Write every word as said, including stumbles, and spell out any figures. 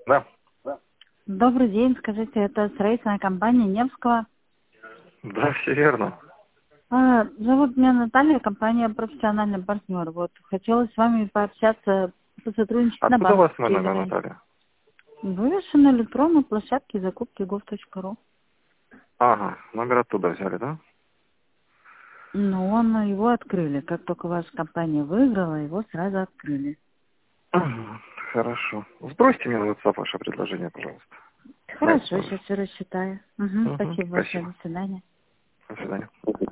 Да. Добрый день, скажите, это строительная компания Невского? Да, все верно. А, зовут меня Наталья, компания «Профессиональный партнер». Вот, хотелось с вами пообщаться, посотрудничать на Откуда у вас мой банковские номер, варианты. Наталья? Вывешен на электронной площадке закупки гов точка ру. Ага, номер оттуда взяли, да? Ну, он, его открыли. Как только ваша компания выиграла, его сразу открыли. Ага, хорошо. Сбросьте мне на WhatsApp ваше предложение, пожалуйста. На этот Хорошо, номер. сейчас все рассчитаю. Угу, Угу, спасибо большое, спасибо. до свидания. До свидания.